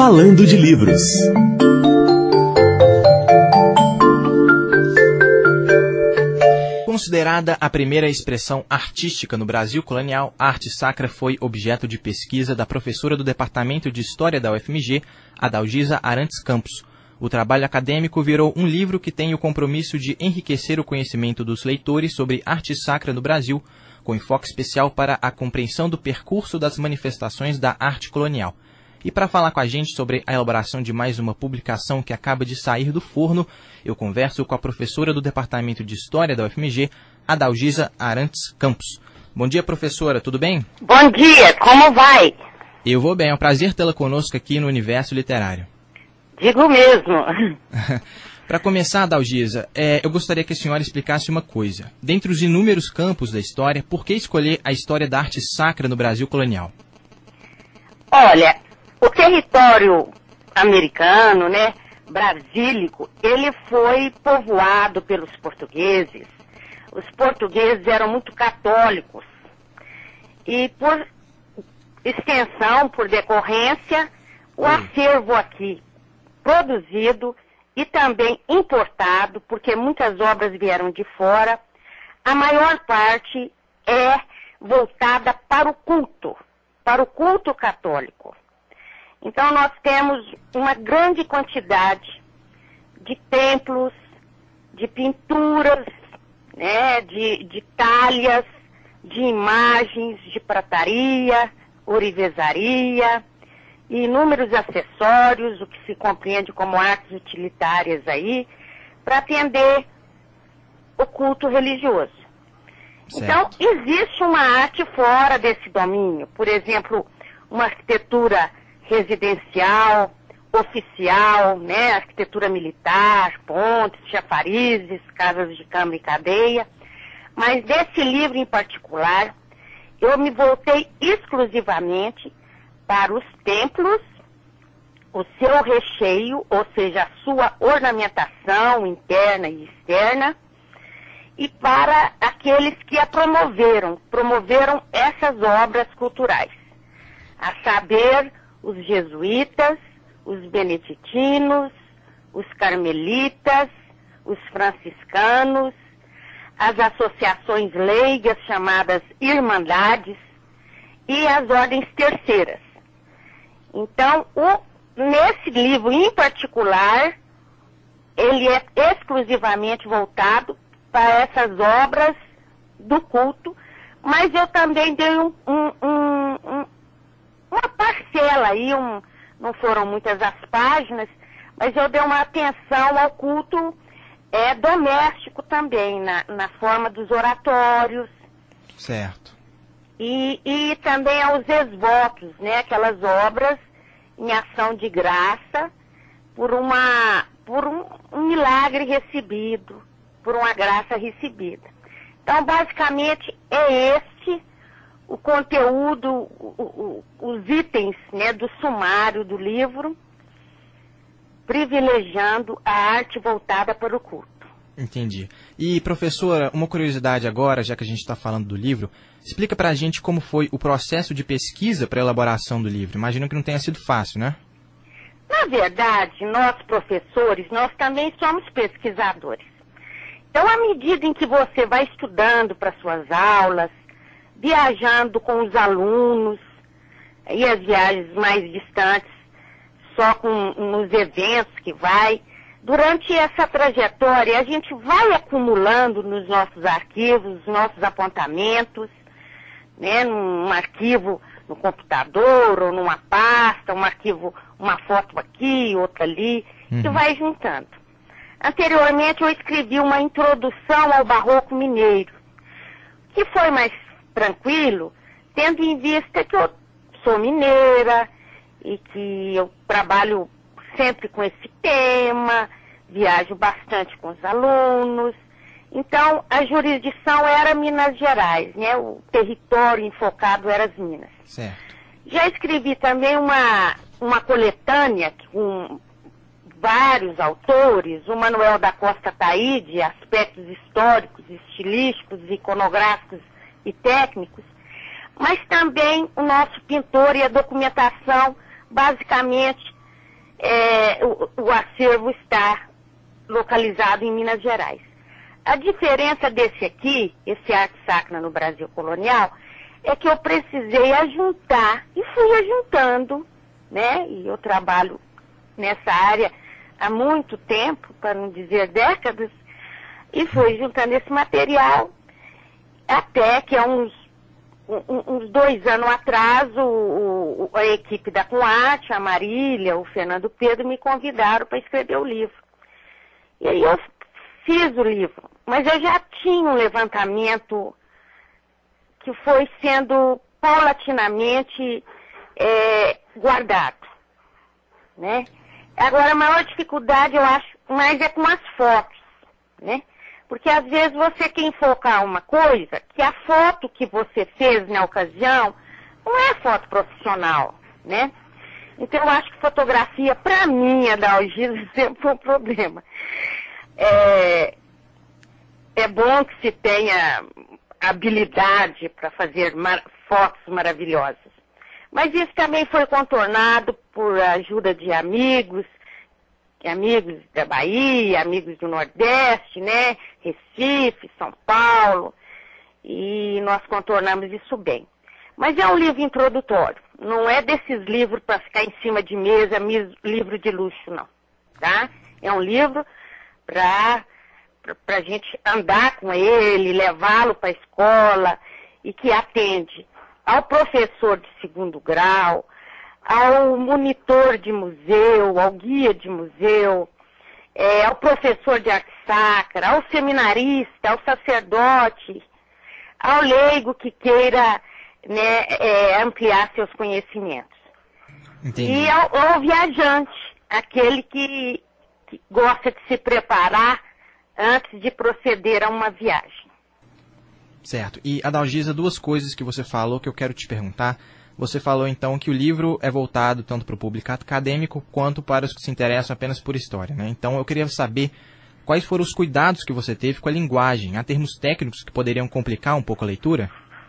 Falando de Livros. Considerada a primeira expressão artística no Brasil colonial, a arte sacra foi objeto de pesquisa da professora do Departamento de História da UFMG, Adalgisa Arantes Campos. O trabalho acadêmico virou um livro que tem o compromisso de enriquecer o conhecimento dos leitores sobre arte sacra no Brasil, com enfoque especial para a compreensão do percurso das manifestações da arte colonial. E para falar com a gente sobre a elaboração de mais uma publicação que acaba de sair do forno, eu converso com a professora do Departamento de História da UFMG, Adalgisa Arantes Campos. Bom dia, professora, tudo bem? Bom dia, como vai? Eu vou bem, é um prazer tê-la conosco aqui no Universo Literário. Digo mesmo. Para começar, Adalgisa, eu gostaria que a senhora explicasse uma coisa. Dentre os inúmeros campos da história, por que escolher a história da arte sacra no Brasil colonial? Olha, o território americano, brasílico, ele foi povoado pelos portugueses. Os portugueses eram muito católicos. E por extensão, por decorrência, o acervo aqui produzido e também importado, porque muitas obras vieram de fora, a maior parte é voltada para o culto católico. Então nós temos uma grande quantidade de templos, de pinturas, de talhas, de imagens, de prataria, orivesaria, e inúmeros acessórios, o que se compreende como artes utilitárias aí, para atender o culto religioso. Certo. Então, existe uma arte fora desse domínio, por exemplo, uma arquitetura residencial, oficial, arquitetura militar, pontes, chafarizes, casas de câmara e cadeia, mas desse livro em particular, eu me voltei exclusivamente para os templos, o seu recheio, ou seja, a sua ornamentação interna e externa, e para aqueles que a promoveram essas obras culturais, a saber, os jesuítas, os beneditinos, os carmelitas, os franciscanos, as associações leigas chamadas irmandades e as ordens terceiras. Então, nesse livro em particular, ele é exclusivamente voltado para essas obras do culto, mas eu também dei uma parcela aí, não foram muitas as páginas, mas eu dei uma atenção ao culto doméstico também, na forma dos oratórios. Certo. E também aos exvotos, aquelas obras em ação de graça por um milagre recebido, por uma graça recebida. Então, basicamente, é este o conteúdo, os itens do sumário do livro, privilegiando a arte voltada para o culto. Entendi. E, professora, uma curiosidade agora, já que a gente está falando do livro, explica para a gente como foi o processo de pesquisa para a elaboração do livro. Imagino que não tenha sido fácil, né? Na verdade, nós professores, nós também somos pesquisadores. Então, à medida em que você vai estudando para suas aulas, viajando com os alunos, e as viagens mais distantes, só nos eventos que vai, durante essa trajetória, a gente vai acumulando nos nossos arquivos, nos nossos apontamentos, num arquivo no computador ou numa pasta, um arquivo, uma foto aqui, outra ali, que vai juntando. Anteriormente eu escrevi uma introdução ao Barroco Mineiro, que foi mais tranquilo, tendo em vista que eu sou mineira e que eu trabalho sempre com esse tema, viajo bastante com os alunos. Então, a jurisdição era Minas Gerais, o território enfocado era as Minas. Certo. Já escrevi também uma coletânea com vários autores, o Manuel da Costa Taide, aspectos históricos, estilísticos, iconográficos e técnicos, mas também o nosso pintor e a documentação, basicamente, o acervo está localizado em Minas Gerais. A diferença desse aqui, esse Arte Sacra no Brasil Colonial, é que eu precisei ajuntar, e fui ajuntando, né? E eu trabalho nessa área há muito tempo, para não dizer décadas, e fui juntando esse material, até que há uns 2 anos atrás, a equipe da Coarte, a Marília, o Fernando Pedro, me convidaram para escrever o livro. E aí eu fiz o livro, mas eu já tinha um levantamento que foi sendo paulatinamente guardado, né? Agora, a maior dificuldade, eu acho, mais é com as fotos, né? Porque às vezes você quer enfocar uma coisa, que a foto que você fez na ocasião não é foto profissional, né? Então eu acho que fotografia, para mim, Adalgisa, sempre foi um problema. É bom que se tenha habilidade para fazer fotos maravilhosas. Mas isso também foi contornado por ajuda de amigos da Bahia, amigos do Nordeste, né? Recife, São Paulo, e nós contornamos isso bem. Mas é um livro introdutório, não é desses livros para ficar em cima de mesa, livro de luxo, não, tá? É um livro para a gente andar com ele, levá-lo para a escola, e que atende ao professor de 2º grau, ao monitor de museu, ao guia de museu, ao professor de arte sacra, ao seminarista, ao sacerdote, ao leigo que queira, né, ampliar seus conhecimentos. Entendi. E ao viajante, aquele que gosta de se preparar antes de proceder a uma viagem. Certo. E, Adalgisa, 2 coisas que você falou que eu quero te perguntar. Você falou, então, que o livro é voltado tanto para o público acadêmico quanto para os que se interessam apenas por história, né? Então, eu queria saber quais foram os cuidados que você teve com a linguagem. Há termos técnicos que poderiam complicar um pouco a leitura?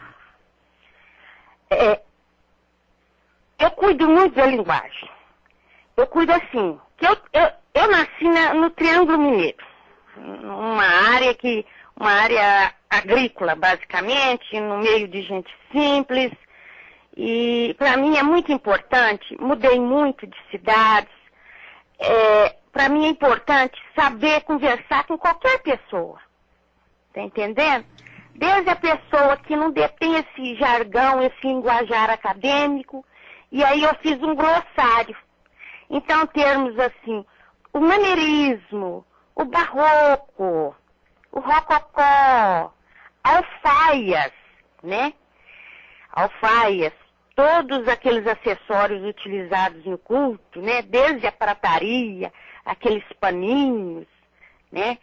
Eu cuido muito da linguagem. Eu cuido assim, que eu nasci no Triângulo Mineiro, uma área agrícola, basicamente, no meio de gente simples. E para mim é muito importante, mudei muito de cidades, para mim é importante saber conversar com qualquer pessoa, tá entendendo? Desde a pessoa que não detém esse jargão, esse linguajar acadêmico, e aí eu fiz um glossário. Então, termos assim, o maneirismo, o barroco, o rococó, alfaias, né? Alfaias, todos aqueles acessórios utilizados no culto, né? Desde a prataria, aqueles paninhos, né?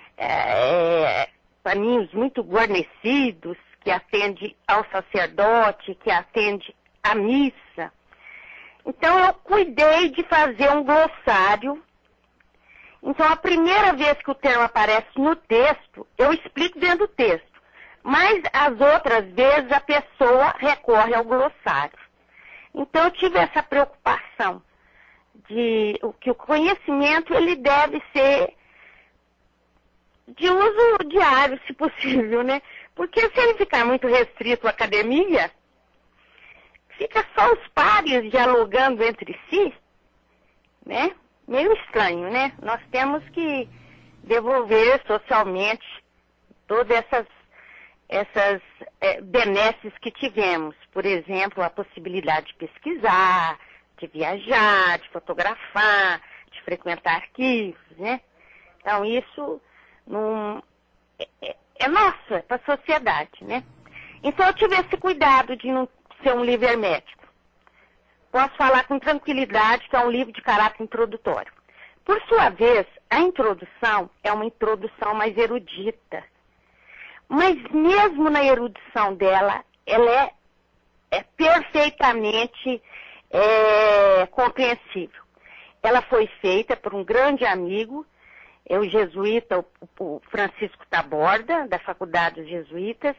Paninhos muito guarnecidos, que atende ao sacerdote, que atende à missa. Então eu cuidei de fazer um glossário. Então a primeira vez que o termo aparece no texto, eu explico dentro do texto. Mas as outras vezes a pessoa recorre ao glossário. Então eu tive essa preocupação de que o conhecimento ele deve ser de uso diário, se possível, né? Porque se ele ficar muito restrito à academia, fica só os pares dialogando entre si, né? Meio estranho, né? Nós temos que devolver socialmente todas essas benesses que tivemos. Por exemplo, a possibilidade de pesquisar, de viajar, de fotografar, de frequentar arquivos, né? Então isso é nosso, é para a sociedade, né? Então eu tive esse cuidado de não ser um livro hermético. Posso falar com tranquilidade que é um livro de caráter introdutório. Por sua vez, a introdução é uma introdução mais erudita. Mas mesmo na erudição dela, ela é perfeitamente compreensível. Ela foi feita por um grande amigo, o jesuíta, o Francisco Taborda, da Faculdade dos Jesuítas.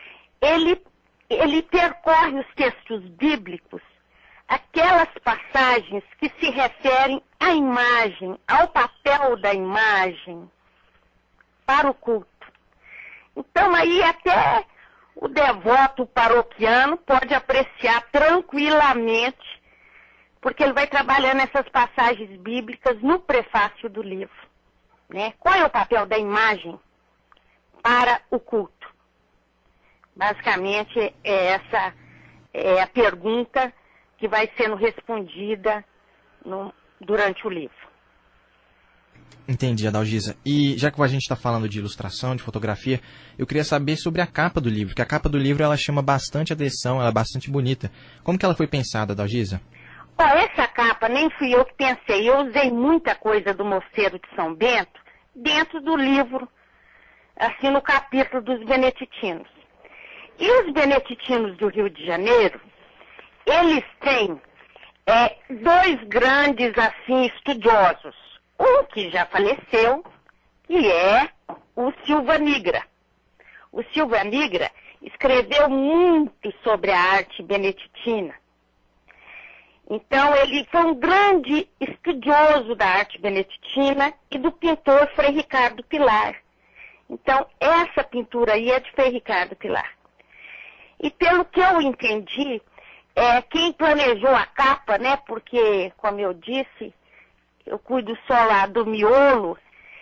Ele percorre os textos bíblicos, aquelas passagens que se referem a imagem, ao papel da imagem para o culto. Então aí até o devoto paroquiano pode apreciar tranquilamente, porque ele vai trabalhando essas passagens bíblicas no prefácio do livro, né? Qual é o papel da imagem para o culto? Basicamente, essa é a pergunta que vai sendo respondida durante o livro. Entendi, Adalgisa. E já que a gente está falando de ilustração, de fotografia, eu queria saber sobre a capa do livro, que a capa do livro ela chama bastante atenção, ela é bastante bonita. Como que ela foi pensada, Adalgisa? Essa capa nem fui eu que pensei. Eu usei muita coisa do Mosteiro de São Bento dentro do livro, assim no capítulo dos beneditinos. E os beneditinos do Rio de Janeiro, eles têm dois grandes assim estudiosos. Um que já faleceu, que é o Silva Nigra. O Silva Nigra escreveu muito sobre a arte beneditina. Então, ele foi um grande estudioso da arte beneditina e do pintor Frei Ricardo Pilar. Então, essa pintura aí é de Frei Ricardo Pilar. E pelo que eu entendi, quem planejou a capa, né, porque, como eu disse, eu cuido só lá do miolo,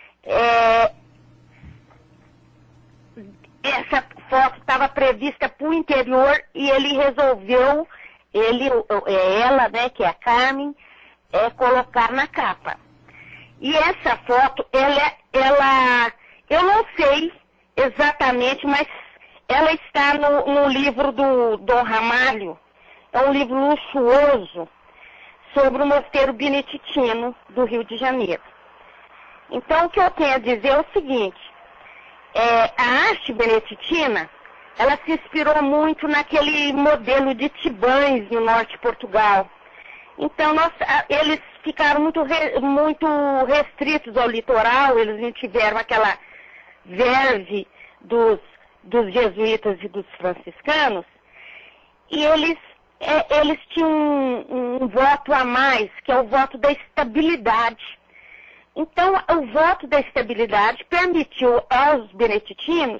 essa foto estava prevista para o interior e ele resolveu, ela, né, que é a Carmen, colocar na capa. E essa foto, ela eu não sei exatamente, mas ela está no livro do Dom Ramalho. É um livro luxuoso sobre o mosteiro beneditino do Rio de Janeiro. Então, o que eu tenho a dizer é o seguinte, a arte beneditina, ela se inspirou muito naquele modelo de Tibães no norte de Portugal. Então, eles ficaram muito restritos ao litoral, eles não tiveram aquela verve dos jesuítas e dos franciscanos, e eles tinham um voto a mais, que é o voto da estabilidade. Então, o voto da estabilidade permitiu aos beneditinos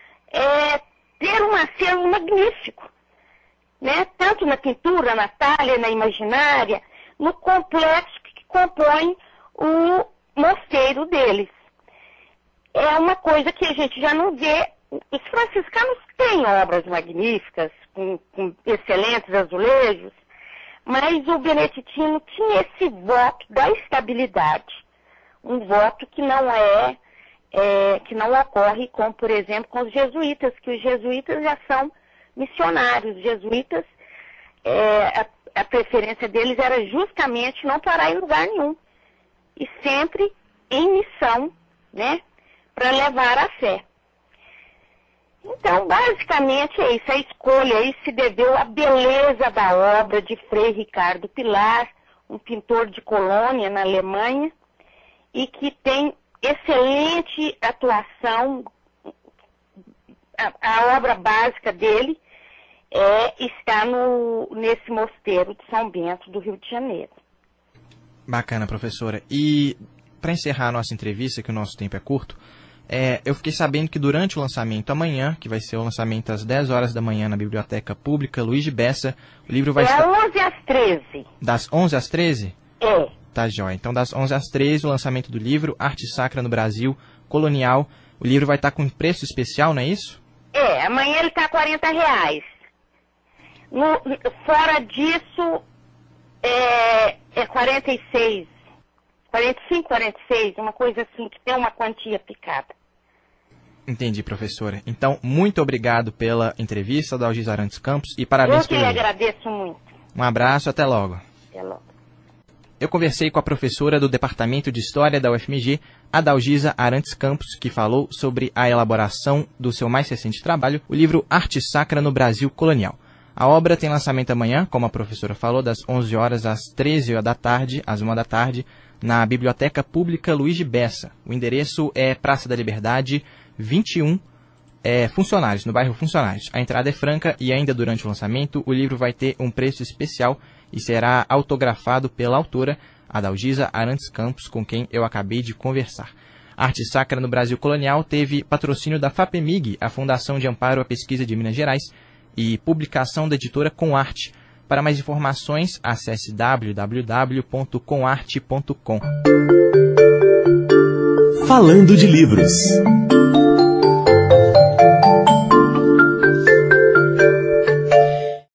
ter um acervo magnífico, né? Tanto na pintura, na talha, na imaginária, no complexo que compõe o mosteiro deles. É uma coisa que a gente já não vê. Os franciscanos têm obras magníficas, com excelentes azulejos, mas o beneditino tinha esse voto da estabilidade. Um voto que que não ocorre com, por exemplo, com os jesuítas, que os jesuítas já são missionários. Os jesuítas, a preferência deles era justamente não parar em lugar nenhum, e sempre em missão, né, para levar a fé. Então, basicamente é isso. A escolha aí se deveu à beleza da obra de Frei Ricardo Pilar, um pintor de Colônia, na Alemanha, e que tem excelente atuação. A obra básica dele está nesse mosteiro de São Bento, do Rio de Janeiro. Bacana, professora. E, para encerrar a nossa entrevista, que o nosso tempo é curto, eu fiquei sabendo que durante o lançamento amanhã, que vai ser o lançamento às 10 horas da manhã na Biblioteca Pública Luiz de Bessa, o livro vai estar... 11 às 13. Das 11 às 13? É. Tá, jóia. Então, das 11 às 13, o lançamento do livro, Arte Sacra no Brasil, Colonial. O livro vai estar com preço especial, não é isso? Amanhã ele está R$40. Fora disso, 46. 45, 46, uma coisa assim, que tem uma quantia picada. Entendi, professora. Então, muito obrigado pela entrevista, Adalgisa Arantes Campos, e parabéns pelo livro. Eu que agradeço muito. Um abraço, até logo. Até logo. Eu conversei com a professora do Departamento de História da UFMG, Adalgisa Arantes Campos, que falou sobre a elaboração do seu mais recente trabalho, o livro Arte Sacra no Brasil Colonial. A obra tem lançamento amanhã, como a professora falou, das 11 horas às 13 da tarde, às 1 da tarde, na Biblioteca Pública Luiz de Bessa. O endereço é Praça da Liberdade, 21, Funcionários, no bairro Funcionários. A entrada é franca e ainda durante o lançamento o livro vai ter um preço especial e será autografado pela autora. Adalgisa Arantes Campos, com quem eu acabei de conversar. Arte Sacra no Brasil Colonial teve patrocínio da FAPEMIG, a Fundação de Amparo à Pesquisa de Minas Gerais, e publicação da editora Comarte. Para mais informações, acesse www.comarte.com. Falando de livros.